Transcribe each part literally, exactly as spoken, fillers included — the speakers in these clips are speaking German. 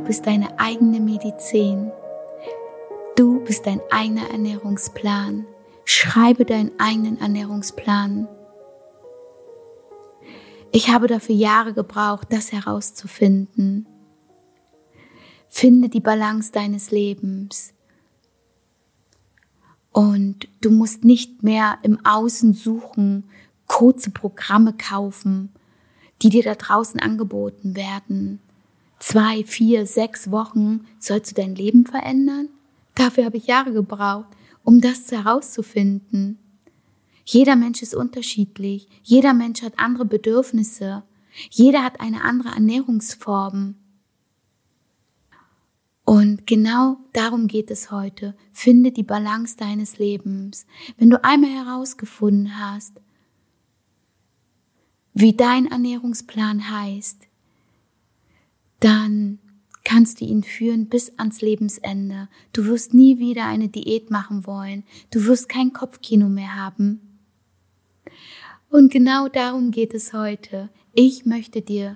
bist deine eigene Medizin. Du bist dein eigener Ernährungsplan. Schreibe deinen eigenen Ernährungsplan. Ich habe dafür Jahre gebraucht, das herauszufinden. Finde die Balance deines Lebens. Und du musst nicht mehr im Außen suchen, kurze Programme kaufen, die dir da draußen angeboten werden. Zwei, vier, sechs Wochen sollst du dein Leben verändern? Dafür habe ich Jahre gebraucht, um das herauszufinden. Jeder Mensch ist unterschiedlich. Jeder Mensch hat andere Bedürfnisse. Jeder hat eine andere Ernährungsform. Und genau darum geht es heute. Finde die Balance deines Lebens. Wenn du einmal herausgefunden hast, wie dein Ernährungsplan heißt, dann kannst du ihn führen bis ans Lebensende. Du wirst nie wieder eine Diät machen wollen. Du wirst kein Kopfkino mehr haben. Und genau darum geht es heute. Ich möchte dir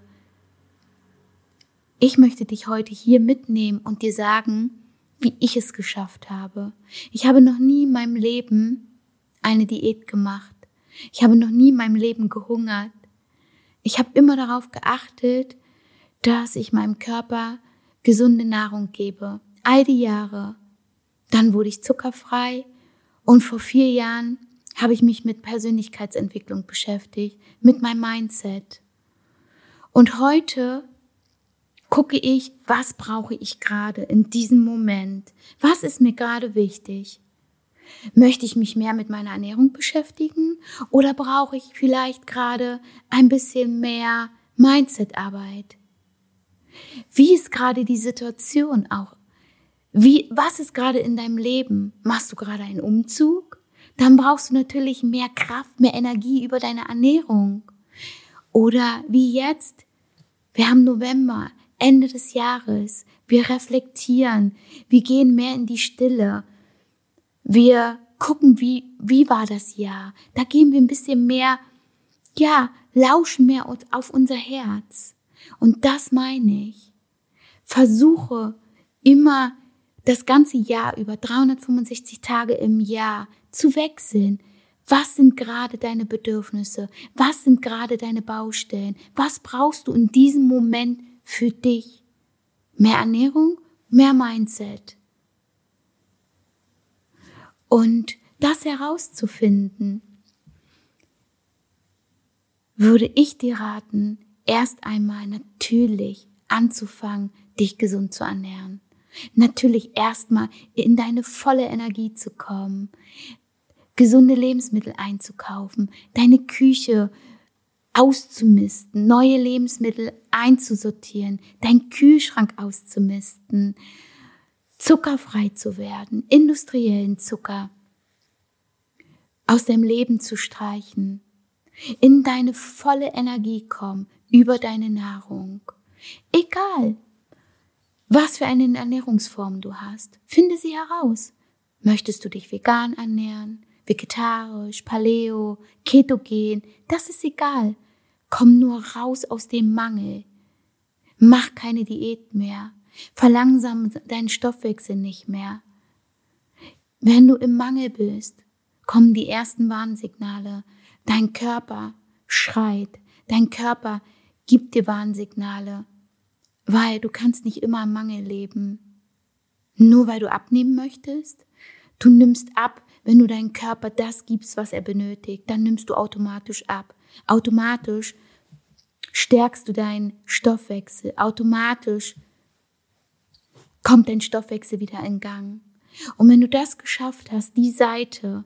Ich möchte dich heute hier mitnehmen und dir sagen, wie ich es geschafft habe. Ich habe noch nie in meinem Leben eine Diät gemacht. Ich habe noch nie in meinem Leben gehungert. Ich habe immer darauf geachtet, dass ich meinem Körper gesunde Nahrung gebe. All die Jahre. Dann wurde ich zuckerfrei und vor vier Jahren habe ich mich mit Persönlichkeitsentwicklung beschäftigt, mit meinem Mindset. Und heute gucke ich, was brauche ich gerade in diesem Moment? Was ist mir gerade wichtig? Möchte ich mich mehr mit meiner Ernährung beschäftigen oder brauche ich vielleicht gerade ein bisschen mehr Mindset-Arbeit? Wie ist gerade die Situation auch? Wie, was ist gerade in deinem Leben? Machst du gerade einen Umzug? Dann brauchst du natürlich mehr Kraft, mehr Energie über deine Ernährung. Oder wie jetzt, wir haben November, Ende des Jahres, wir reflektieren, wir gehen mehr in die Stille, wir gucken, wie, wie war das Jahr, da gehen wir ein bisschen mehr, ja, lauschen mehr auf unser Herz. Und das meine ich. Versuche immer das ganze Jahr über, dreihundertfünfundsechzig Tage im Jahr, zu wechseln. Was sind gerade deine Bedürfnisse? Was sind gerade deine Baustellen? Was brauchst du in diesem Moment für dich? Mehr Ernährung, mehr Mindset. Und das herauszufinden, würde ich dir raten, erst einmal natürlich anzufangen, dich gesund zu ernähren. Natürlich erstmal in deine volle Energie zu kommen, gesunde Lebensmittel einzukaufen, deine Küche auszumisten, neue Lebensmittel einzusortieren, deinen Kühlschrank auszumisten, zuckerfrei zu werden, industriellen Zucker aus deinem Leben zu streichen, in deine volle Energie kommen über deine Nahrung. Egal, was für eine Ernährungsform du hast, finde sie heraus. Möchtest du dich vegan ernähren, vegetarisch, Paleo, Ketogen, das ist egal. Komm nur raus aus dem Mangel. Mach keine Diät mehr. Verlangsam deinen Stoffwechsel nicht mehr. Wenn du im Mangel bist, kommen die ersten Warnsignale. Dein Körper schreit. Dein Körper gibt dir Warnsignale. Weil du kannst nicht immer im Mangel leben. Nur weil du abnehmen möchtest. Du nimmst ab, wenn du deinem Körper das gibst, was er benötigt. Dann nimmst du automatisch ab. Automatisch stärkst du deinen Stoffwechsel. Automatisch kommt dein Stoffwechsel wieder in Gang. Und wenn du das geschafft hast, die Seite,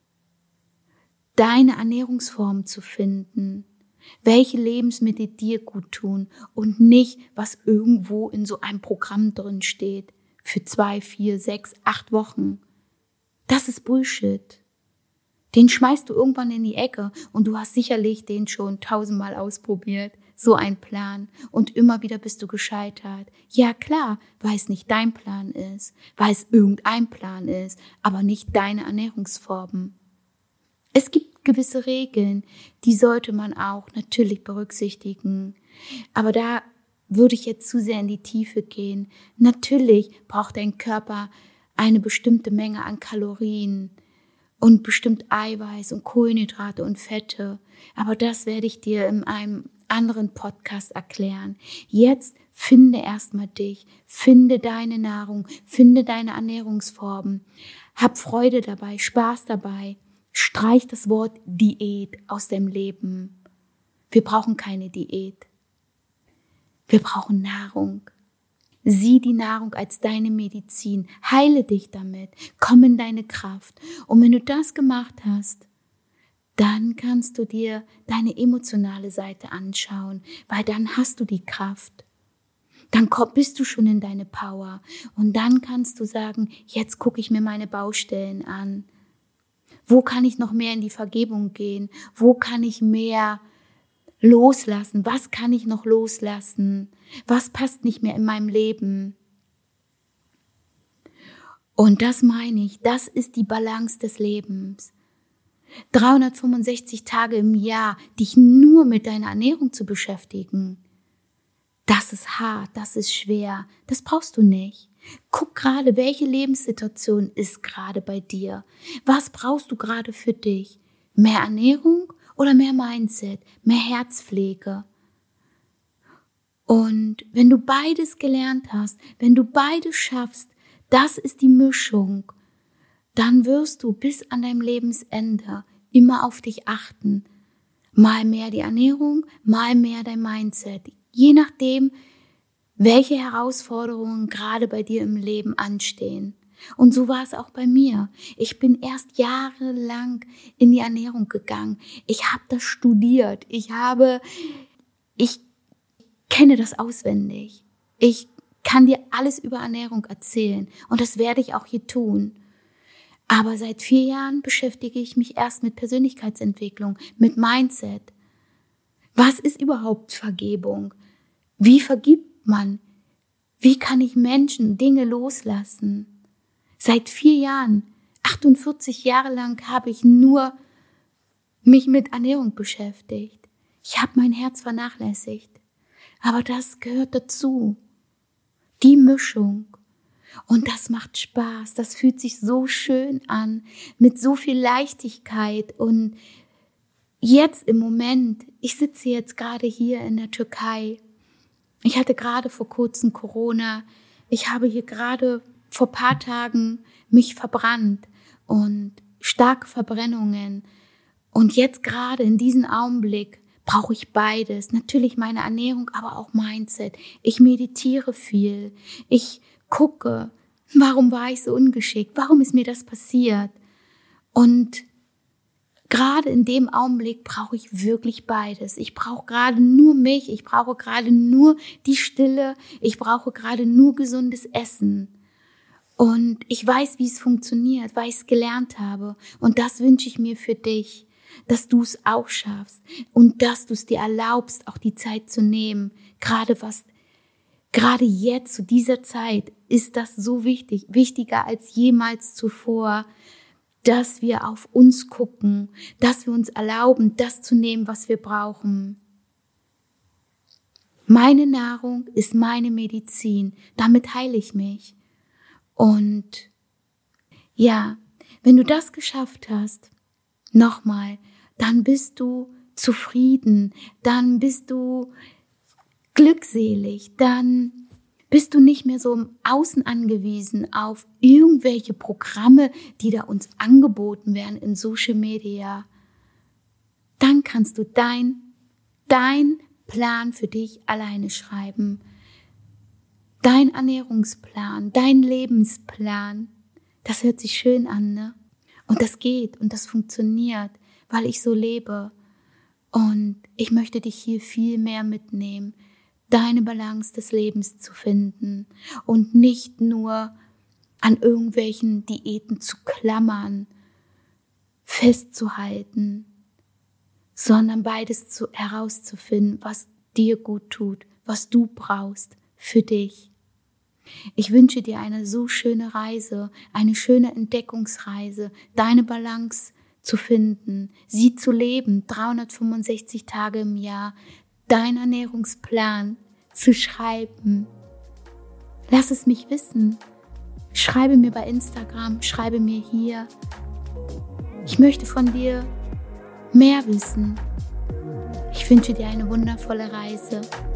deine Ernährungsform zu finden, welche Lebensmittel dir gut tun und nicht, was irgendwo in so einem Programm drin steht, für zwei, vier, sechs, acht Wochen. Das ist Bullshit. Den schmeißt du irgendwann in die Ecke und du hast sicherlich den schon tausendmal ausprobiert, so ein Plan. Und immer wieder bist du gescheitert. Ja klar, weil es nicht dein Plan ist, weil es irgendein Plan ist, aber nicht deine Ernährungsformen. Es gibt gewisse Regeln, die sollte man auch natürlich berücksichtigen. Aber da würde ich jetzt zu sehr in die Tiefe gehen. Natürlich braucht dein Körper eine bestimmte Menge an Kalorien und bestimmt Eiweiß und Kohlenhydrate und Fette. Aber das werde ich dir in einem anderen Podcast erklären. Jetzt finde erstmal dich, finde deine Nahrung, finde deine Ernährungsformen. Hab Freude dabei, Spaß dabei. Streich das Wort Diät aus deinem Leben. Wir brauchen keine Diät. Wir brauchen Nahrung. Sieh die Nahrung als deine Medizin. Heile dich damit. Komm in deine Kraft. Und wenn du das gemacht hast, dann kannst du dir deine emotionale Seite anschauen, weil dann hast du die Kraft. Dann bist du schon in deine Power. Und dann kannst du sagen, jetzt gucke ich mir meine Baustellen an. Wo kann ich noch mehr in die Vergebung gehen? Wo kann ich mehr loslassen? Was kann ich noch loslassen? Was passt nicht mehr in meinem Leben? Und das meine ich, das ist die Balance des Lebens. dreihundertfünfundsechzig Tage im Jahr, dich nur mit deiner Ernährung zu beschäftigen, das ist hart, das ist schwer, das brauchst du nicht. Guck gerade, welche Lebenssituation ist gerade bei dir? Was brauchst du gerade für dich? Mehr Ernährung oder mehr Mindset, mehr Herzpflege? Und wenn du beides gelernt hast, wenn du beides schaffst, das ist die Mischung, dann wirst du bis an deinem Lebensende immer auf dich achten. Mal mehr die Ernährung, mal mehr dein Mindset. Je nachdem, welche Herausforderungen gerade bei dir im Leben anstehen. Und so war es auch bei mir. Ich bin erst jahrelang in die Ernährung gegangen. Ich habe das studiert. Ich habe, ich kenne das auswendig. Ich kann dir alles über Ernährung erzählen. Und das werde ich auch hier tun. Aber seit vier Jahren beschäftige ich mich erst mit Persönlichkeitsentwicklung, mit Mindset. Was ist überhaupt Vergebung? Wie vergibt man? Wie kann ich Menschen, Dinge loslassen? Seit vier Jahren, achtundvierzig Jahre lang habe ich nur mich mit Ernährung beschäftigt. Ich habe mein Herz vernachlässigt. Aber das gehört dazu. Die Mischung. Und das macht Spaß. Das fühlt sich so schön an. Mit so viel Leichtigkeit. Und jetzt im Moment, ich sitze jetzt gerade hier in der Türkei. Ich hatte gerade vor kurzem Corona. Ich habe hier gerade vor ein paar Tagen mich verbrannt und starke Verbrennungen. Und jetzt gerade in diesem Augenblick brauche ich beides. Natürlich meine Ernährung, aber auch Mindset. Ich meditiere viel. Ich gucke, warum war ich so ungeschickt? Warum ist mir das passiert? Und gerade in dem Augenblick brauche ich wirklich beides. Ich brauche gerade nur mich. Ich brauche gerade nur die Stille. Ich brauche gerade nur gesundes Essen. Und ich weiß, wie es funktioniert, weil ich es gelernt habe. Und das wünsche ich mir für dich, dass du es auch schaffst und dass du es dir erlaubst, auch die Zeit zu nehmen. Gerade was, gerade jetzt zu dieser Zeit ist das so wichtig, wichtiger als jemals zuvor, dass wir auf uns gucken, dass wir uns erlauben, das zu nehmen, was wir brauchen. Meine Nahrung ist meine Medizin, damit heile ich mich. Und ja, wenn du das geschafft hast, nochmal, dann bist du zufrieden, dann bist du glückselig, dann bist du nicht mehr so im Außen angewiesen auf irgendwelche Programme, die da uns angeboten werden in Social Media. Dann kannst du dein, dein Plan für dich alleine schreiben. Dein Ernährungsplan, dein Lebensplan. Das hört sich schön an, ne? Und das geht und das funktioniert, weil ich so lebe. Und ich möchte dich hier viel mehr mitnehmen, deine Balance des Lebens zu finden und nicht nur an irgendwelchen Diäten zu klammern, festzuhalten, sondern beides zu, herauszufinden, was dir gut tut, was du brauchst für dich. Ich wünsche dir eine so schöne Reise, eine schöne Entdeckungsreise, deine Balance zu finden, sie zu leben, dreihundertfünfundsechzig Tage im Jahr, deinen Ernährungsplan zu schreiben. Lass es mich wissen. Schreibe mir bei Instagram, schreibe mir hier. Ich möchte von dir mehr wissen. Ich wünsche dir eine wundervolle Reise.